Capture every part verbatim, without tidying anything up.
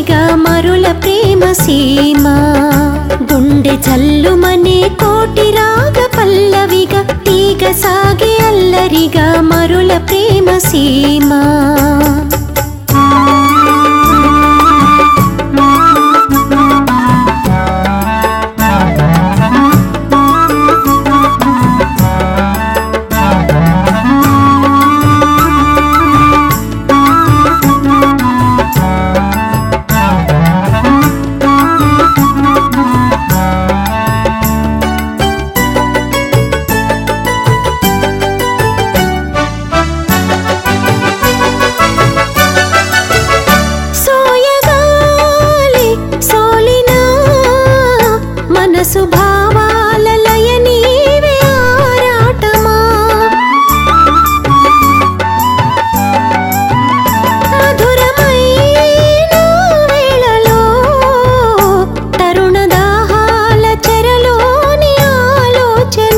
అల్లరిగా మరుల ప్రేమ సీమ గుండె జల్లుమనే కోటి రాగ పల్లవిగా తీగ సాగే అల్లరిగా మరుల ప్రేమ సీమ భావాల లయ నీవే ఆరాటమా మధురమైన వేళలో తరుణ దాహాల చెరలోని ఆలోచన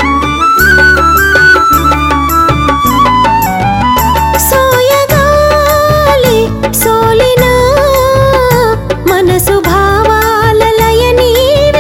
సోయగాలి సోలిన మనసు భావాల లయ నీవే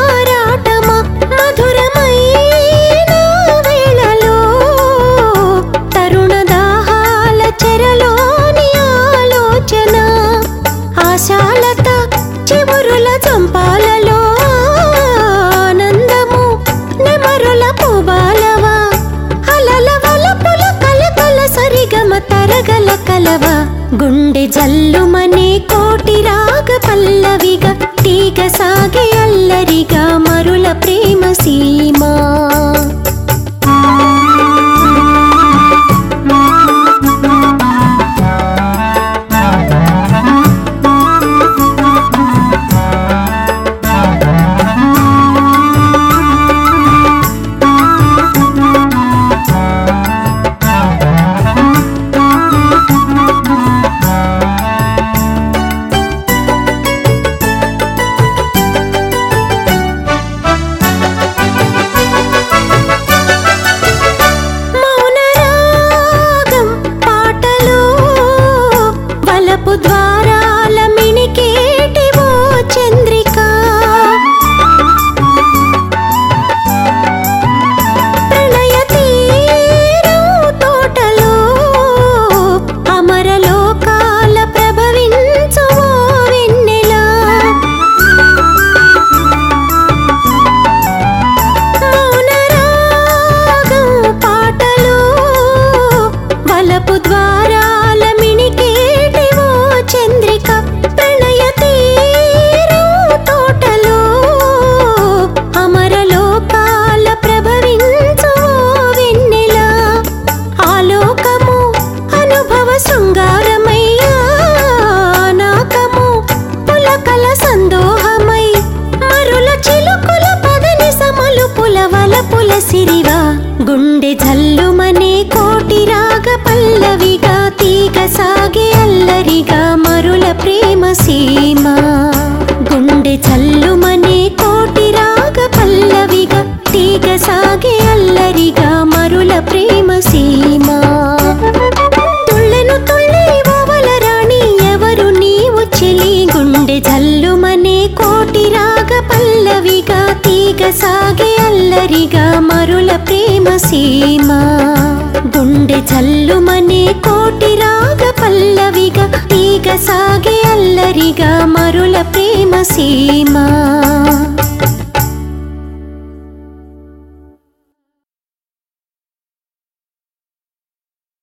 ఆశాలత చివురుల చంపాలలో ఆనందము నెమరుల పుబాలవా అలల వలపుల కలకల సరిగమ తరగల కలవా గుండె జల్లుమనే కోటి రాగ పల్లవిగా తీగ సాగే అల్లరిగా మరుల ప్రేమ సీమా ద్వారాల మిణికేటివో చంద్రిక ప్రణయ తీరం తోటలో అమరలోకాల ప్రభవించువో వెన్నెల మౌనరాగం పాటలో వలపు ద్వారాల మిణికే చంద్రిక ప్రణయ తీరం తోటలో అమరలోకాల ప్రభవించు వెన్నెల ఆలోకము అనుభవ శృంగారమయ్యా నాకము పులకల సందోహమై మరుల చిలుకుల పదని సమలుపుల వలపుల సిరివా గుండె జల్లుమనే కోటి రాగ పల్లవిగా తీగ సాగే అల్లరిగా మరుల ప్రేమ సీమ గుండె జల్లుమనే కోటి రాగ పల్లవిగా తీగ సాగే అల్లరిగా మరుల ప్రేమ సీమ తుళ్ళెను తుళ్ళి ఓవల రాణి ఎవరు నీవు చెలి గుండె జల్లుమనే కోటి రాగ పల్లవిగా తీగ సాగే అల్లరిగా మరుల ప్రేమ సీమ గుండె జల్లుమనే కోటి రాగ పల్లవిగా తీగ సాగే అల్లరిగా మరుల ప్రేమ సీమ